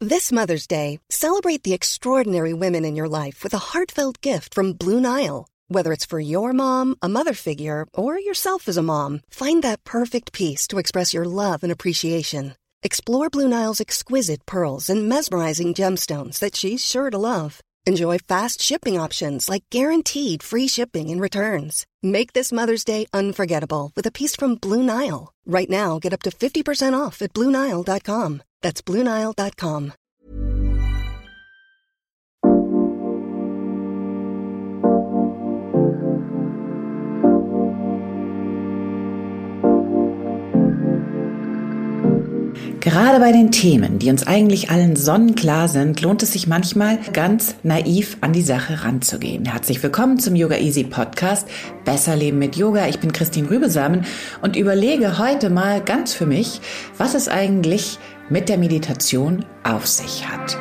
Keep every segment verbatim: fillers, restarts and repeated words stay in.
This Mother's Day, celebrate the extraordinary women in your life with a heartfelt gift from Blue Nile. Whether it's for your mom, a mother figure, or yourself as a mom, find that perfect piece to express your love and appreciation. Explore Blue Nile's exquisite pearls and mesmerizing gemstones that she's sure to love. Enjoy fast shipping options like guaranteed free shipping and returns. Make this Mother's Day unforgettable with a piece from Blue Nile. Right now, get up to fifty percent off at Blue Nile dot com. That's Blue Nile dot com. Gerade bei den Themen, die uns eigentlich allen sonnenklar sind, lohnt es sich manchmal, ganz naiv an die Sache ranzugehen. Herzlich willkommen zum Yoga Easy Podcast Besser Leben mit Yoga. Ich bin Christine Rübesamen und überlege heute mal ganz für mich, was es eigentlich mit der Meditation auf sich hat.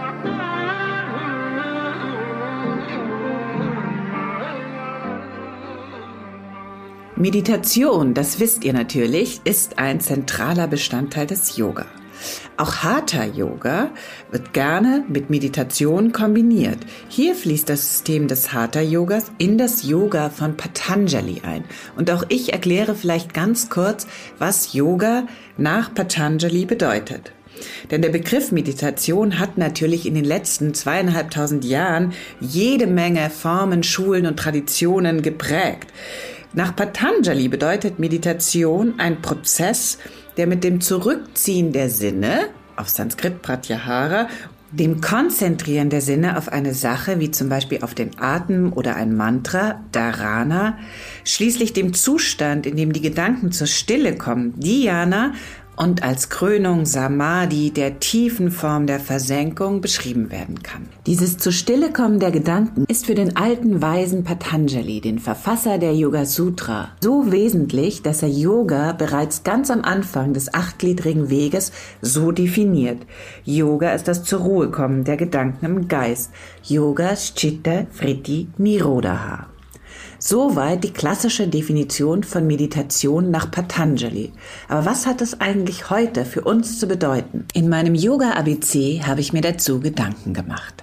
Meditation, das wisst ihr natürlich, ist ein zentraler Bestandteil des Yoga. Auch Hatha Yoga wird gerne mit Meditation kombiniert. Hier fließt das System des Hatha Yogas in das Yoga von Patanjali ein. Und auch ich erkläre vielleicht ganz kurz, was Yoga nach Patanjali bedeutet. Denn der Begriff Meditation hat natürlich in den letzten zweieinhalbtausend Jahren jede Menge Formen, Schulen und Traditionen geprägt. Nach Patanjali bedeutet Meditation ein Prozess, der mit dem Zurückziehen der Sinne, auf Sanskrit Pratyahara, dem Konzentrieren der Sinne auf eine Sache, wie zum Beispiel auf den Atem oder ein Mantra, Dharana, schließlich dem Zustand, in dem die Gedanken zur Stille kommen, Dhyana, und als Krönung Samadhi, der tiefen Form der Versenkung, beschrieben werden kann. Dieses zu Stille kommen der Gedanken ist für den alten weisen Patanjali, den Verfasser der Yoga Sutra, so wesentlich, dass er Yoga bereits ganz am Anfang des achtgliedrigen Weges so definiert. Yoga ist das zur Ruhe kommen der Gedanken im Geist. Yoga Chitta Vritti Nirodha. Soweit die klassische Definition von Meditation nach Patanjali. Aber was hat es eigentlich heute für uns zu bedeuten? In meinem Yoga-A B C habe ich mir dazu Gedanken gemacht.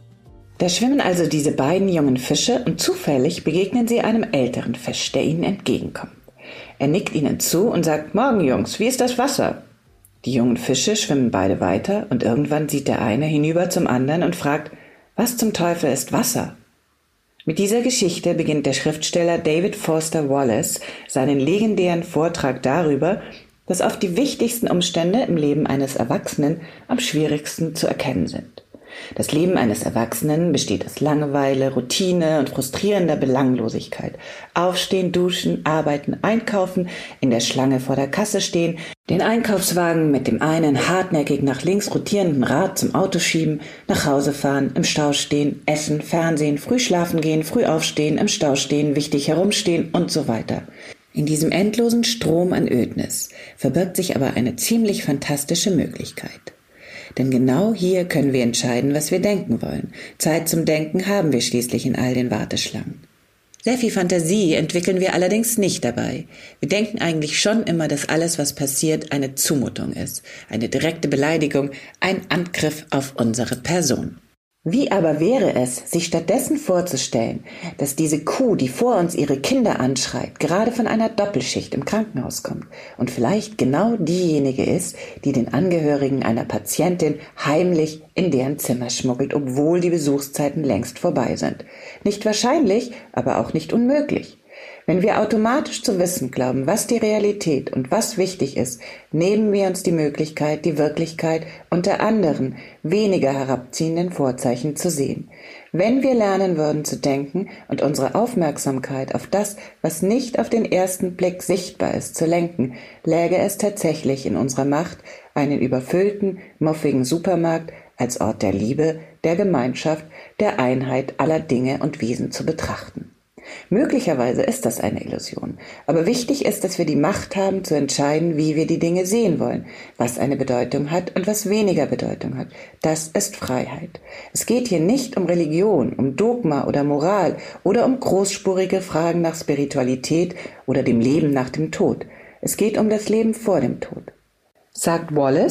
Da schwimmen also diese beiden jungen Fische und zufällig begegnen sie einem älteren Fisch, der ihnen entgegenkommt. Er nickt ihnen zu und sagt: Morgen, Jungs, wie ist das Wasser? Die jungen Fische schwimmen beide weiter und irgendwann sieht der eine hinüber zum anderen und fragt: Was zum Teufel ist Wasser? Mit dieser Geschichte beginnt der Schriftsteller David Foster Wallace seinen legendären Vortrag darüber, dass oft die wichtigsten Umstände im Leben eines Erwachsenen am schwierigsten zu erkennen sind. Das Leben eines Erwachsenen besteht aus Langeweile, Routine und frustrierender Belanglosigkeit. Aufstehen, duschen, arbeiten, einkaufen, in der Schlange vor der Kasse stehen, den Einkaufswagen mit dem einen hartnäckig nach links rotierenden Rad zum Auto schieben, nach Hause fahren, im Stau stehen, essen, Fernsehen, früh schlafen gehen, früh aufstehen, im Stau stehen, wichtig herumstehen und so weiter. In diesem endlosen Strom an Ödnis verbirgt sich aber eine ziemlich fantastische Möglichkeit. Denn genau hier können wir entscheiden, was wir denken wollen. Zeit zum Denken haben wir schließlich in all den Warteschlangen. Sehr viel Fantasie entwickeln wir allerdings nicht dabei. Wir denken eigentlich schon immer, dass alles, was passiert, eine Zumutung ist, eine direkte Beleidigung, ein Angriff auf unsere Person. Wie aber wäre es, sich stattdessen vorzustellen, dass diese Kuh, die vor uns ihre Kinder anschreit, gerade von einer Doppelschicht im Krankenhaus kommt und vielleicht genau diejenige ist, die den Angehörigen einer Patientin heimlich in deren Zimmer schmuggelt, obwohl die Besuchszeiten längst vorbei sind. Nicht wahrscheinlich, aber auch nicht unmöglich. Wenn wir automatisch zu wissen glauben, was die Realität und was wichtig ist, nehmen wir uns die Möglichkeit, die Wirklichkeit unter anderen, weniger herabziehenden Vorzeichen zu sehen. Wenn wir lernen würden zu denken und unsere Aufmerksamkeit auf das, was nicht auf den ersten Blick sichtbar ist, zu lenken, läge es tatsächlich in unserer Macht, einen überfüllten, muffigen Supermarkt als Ort der Liebe, der Gemeinschaft, der Einheit aller Dinge und Wesen zu betrachten. Möglicherweise ist das eine Illusion, aber wichtig ist, dass wir die Macht haben, zu entscheiden, wie wir die Dinge sehen wollen, was eine Bedeutung hat und was weniger Bedeutung hat. Das ist Freiheit. Es geht hier nicht um Religion, um Dogma oder Moral oder um großspurige Fragen nach Spiritualität oder dem Leben nach dem Tod. Es geht um das Leben vor dem Tod. Sagt Wallace,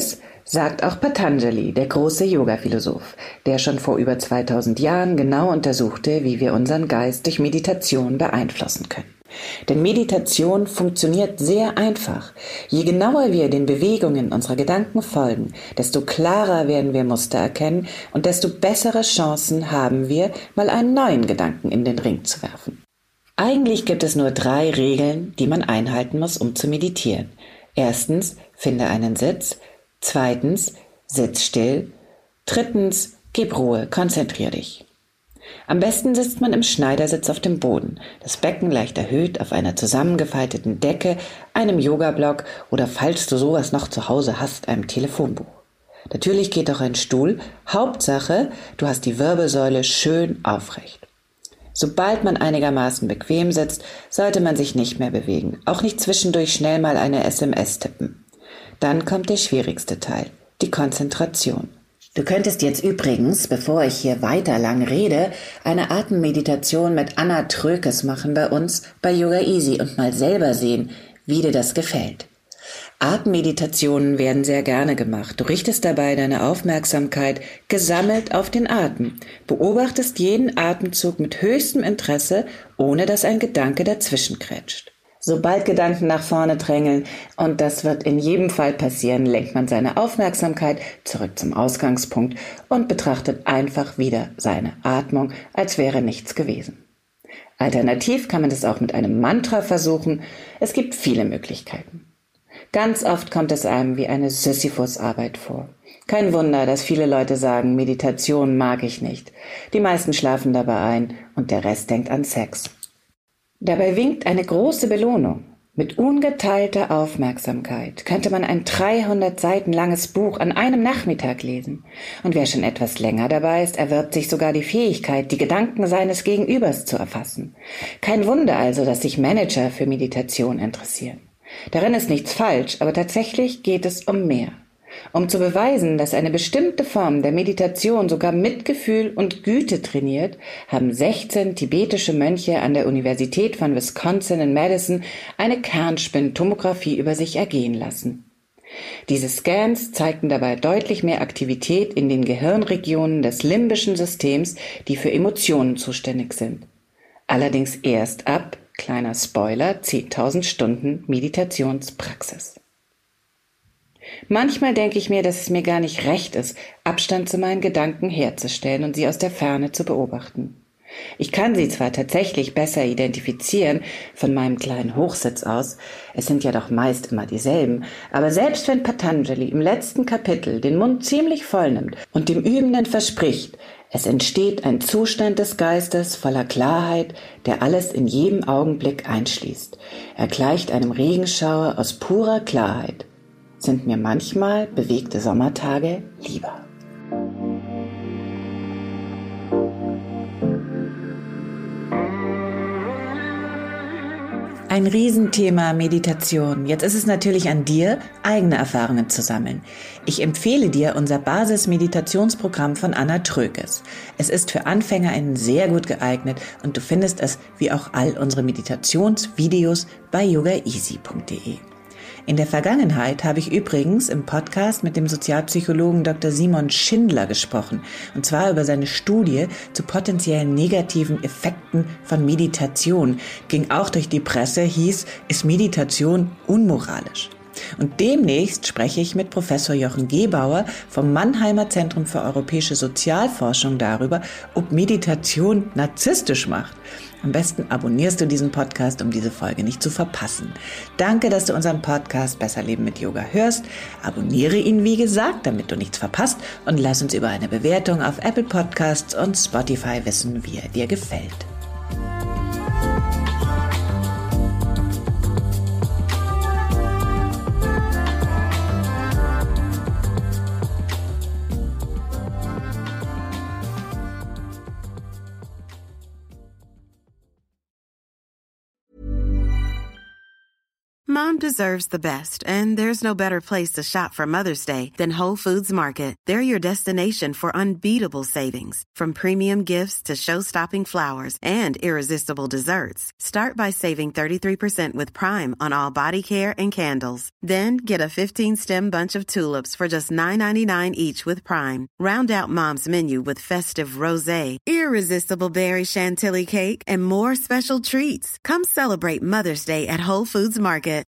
Sagt auch Patanjali, der große Yoga-Philosoph, der schon vor über zweitausend Jahren genau untersuchte, wie wir unseren Geist durch Meditation beeinflussen können. Denn Meditation funktioniert sehr einfach. Je genauer wir den Bewegungen unserer Gedanken folgen, desto klarer werden wir Muster erkennen und desto bessere Chancen haben wir, mal einen neuen Gedanken in den Ring zu werfen. Eigentlich gibt es nur drei Regeln, die man einhalten muss, um zu meditieren. Erstens, finde einen Sitz. Zweitens, sitz still. Drittens, gib Ruhe, konzentrier dich. Am besten sitzt man im Schneidersitz auf dem Boden, das Becken leicht erhöht auf einer zusammengefalteten Decke, einem Yogablock oder, falls du sowas noch zu Hause hast, einem Telefonbuch. Natürlich geht auch ein Stuhl. Hauptsache, du hast die Wirbelsäule schön aufrecht. Sobald man einigermaßen bequem sitzt, sollte man sich nicht mehr bewegen, auch nicht zwischendurch schnell mal eine S M S tippen. Dann kommt der schwierigste Teil, die Konzentration. Du könntest jetzt übrigens, bevor ich hier weiter lang rede, eine Atemmeditation mit Anna Trökes machen bei uns bei Yoga Easy und mal selber sehen, wie dir das gefällt. Atemmeditationen werden sehr gerne gemacht. Du richtest dabei deine Aufmerksamkeit gesammelt auf den Atem, beobachtest jeden Atemzug mit höchstem Interesse, ohne dass ein Gedanke dazwischen krätscht. Sobald Gedanken nach vorne drängeln, und das wird in jedem Fall passieren, lenkt man seine Aufmerksamkeit zurück zum Ausgangspunkt und betrachtet einfach wieder seine Atmung, als wäre nichts gewesen. Alternativ kann man das auch mit einem Mantra versuchen. Es gibt viele Möglichkeiten. Ganz oft kommt es einem wie eine Sisyphus-Arbeit vor. Kein Wunder, dass viele Leute sagen, Meditation mag ich nicht. Die meisten schlafen dabei ein und der Rest denkt an Sex. Dabei winkt eine große Belohnung. Mit ungeteilter Aufmerksamkeit könnte man ein dreihundert Seiten langes Buch an einem Nachmittag lesen. Und wer schon etwas länger dabei ist, erwirbt sich sogar die Fähigkeit, die Gedanken seines Gegenübers zu erfassen. Kein Wunder also, dass sich Manager für Meditation interessieren. Darin ist nichts falsch, aber tatsächlich geht es um mehr. Um zu beweisen, dass eine bestimmte Form der Meditation sogar Mitgefühl und Güte trainiert, haben sechzehn tibetische Mönche an der Universität von Wisconsin in Madison eine Kernspintomographie über sich ergehen lassen. Diese Scans zeigten dabei deutlich mehr Aktivität in den Gehirnregionen des limbischen Systems, die für Emotionen zuständig sind. Allerdings erst ab, kleiner Spoiler, zehntausend Stunden Meditationspraxis. Manchmal denke ich mir, dass es mir gar nicht recht ist, Abstand zu meinen Gedanken herzustellen und sie aus der Ferne zu beobachten. Ich kann sie zwar tatsächlich besser identifizieren von meinem kleinen Hochsitz aus, es sind ja doch meist immer dieselben, aber selbst wenn Patanjali im letzten Kapitel den Mund ziemlich voll nimmt und dem Übenden verspricht, es entsteht ein Zustand des Geistes voller Klarheit, der alles in jedem Augenblick einschließt. Er gleicht einem Regenschauer aus purer Klarheit. Sind mir manchmal bewegte Sommertage lieber. Ein Riesenthema Meditation. Jetzt ist es natürlich an dir, eigene Erfahrungen zu sammeln. Ich empfehle dir unser Basis-Meditationsprogramm von Anna Trökes. Es ist für AnfängerInnen sehr gut geeignet und du findest es wie auch all unsere Meditationsvideos bei yoga easy punkt de. In der Vergangenheit habe ich übrigens im Podcast mit dem Sozialpsychologen Doktor Simon Schindler gesprochen, und zwar über seine Studie zu potenziellen negativen Effekten von Meditation. Ging auch durch die Presse, hieß, ist Meditation unmoralisch? Und demnächst spreche ich mit Professor Jochen Gebauer vom Mannheimer Zentrum für Europäische Sozialforschung darüber, ob Meditation narzisstisch macht. Am besten abonnierst du diesen Podcast, um diese Folge nicht zu verpassen. Danke, dass du unseren Podcast Besser Leben mit Yoga hörst. Abonniere ihn, wie gesagt, damit du nichts verpasst, und lass uns über eine Bewertung auf Apple Podcasts und Spotify wissen, wie er dir gefällt. Mom deserves the best, and there's no better place to shop for Mother's Day than Whole Foods Market. They're your destination for unbeatable savings, from premium gifts to show-stopping flowers and irresistible desserts. Start by saving thirty-three percent with Prime on all body care and candles. Then get a fifteen-stem bunch of tulips for just nine ninety-nine each with Prime. Round out Mom's menu with festive rosé, irresistible berry chantilly cake, and more special treats. Come celebrate Mother's Day at Whole Foods Market.